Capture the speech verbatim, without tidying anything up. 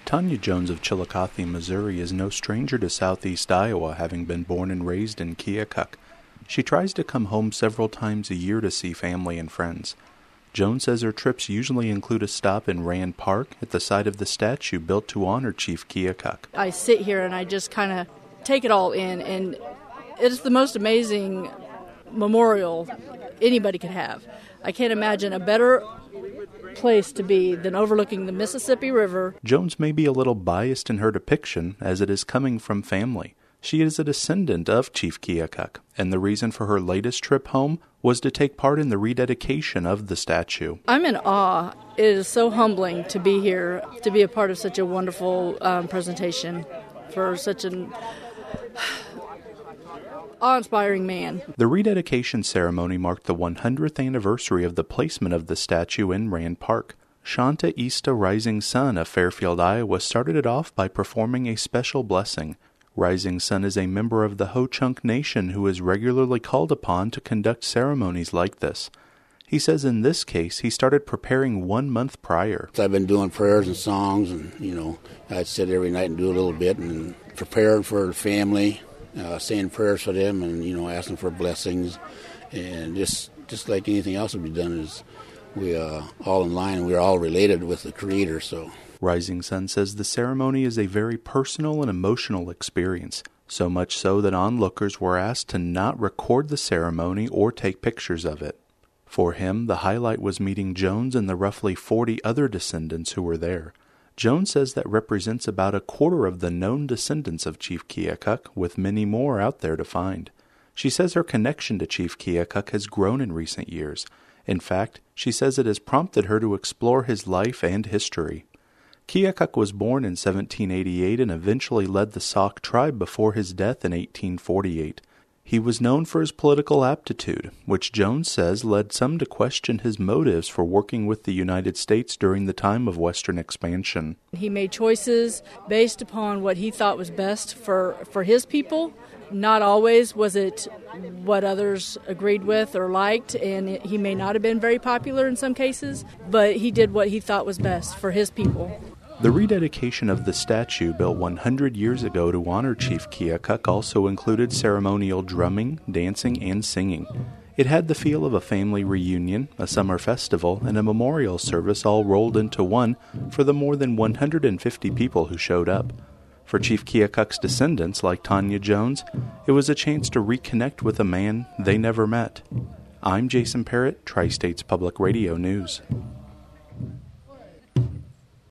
Tanya Jones of Chillicothe, Missouri is no stranger to southeast Iowa, having been born and raised in Keokuk. She tries to come home several times a year to see family and friends. Jones says her trips usually include a stop in Rand Park at the site of the statue built to honor Chief Keokuk. I sit here and I just kind of take it all in, and it's the most amazing memorial anybody could have. I can't imagine a better place to be than overlooking the Mississippi River. Jones may be a little biased in her depiction, as it is coming from family. She is a descendant of Chief Keokuk, and the reason for her latest trip home was to take part in the rededication of the statue. I'm in awe. It is so humbling to be here, to be a part of such a wonderful um, presentation for such an awe-inspiring man. The rededication ceremony marked the one hundredth anniversary of the placement of the statue in Rand Park. Shanta Easta Rising Sun of Fairfield, Iowa started it off by performing a special blessing. Rising Sun is a member of the Ho-Chunk Nation who is regularly called upon to conduct ceremonies like this. He says in this case he started preparing one month prior. I've been doing prayers and songs, and, you know, I'd sit every night and do a little bit and prepare for the family. Uh, saying prayers for them and, you know, asking for blessings. And just just like anything else would be done, is we uh, all in line, and we're all related with the Creator. So Rising Sun says the ceremony is a very personal and emotional experience, so much so that onlookers were asked to not record the ceremony or take pictures of it. For him, the highlight was meeting Jones and the roughly forty other descendants who were there. Jones says that represents about a quarter of the known descendants of Chief Keokuk, with many more out there to find. She says her connection to Chief Keokuk has grown in recent years. In fact, she says it has prompted her to explore his life and history. Keokuk was born in seventeen eighty-eight and eventually led the Sauk tribe before his death in eighteen forty-eight. He was known for his political aptitude, which Jones says led some to question his motives for working with the United States during the time of Western expansion. He made choices based upon what he thought was best for, for his people. Not always was it what others agreed with or liked, and it, he may not have been very popular in some cases, but he did what he thought was best for his people. The rededication of the statue, built one hundred years ago to honor Chief Keokuk, also included ceremonial drumming, dancing, and singing. It had the feel of a family reunion, a summer festival, and a memorial service all rolled into one for the more than one hundred fifty people who showed up. For Chief Keokuk's descendants, like Tanya Jones, it was a chance to reconnect with a man they never met. I'm Jason Parrott, Tri-States Public Radio News.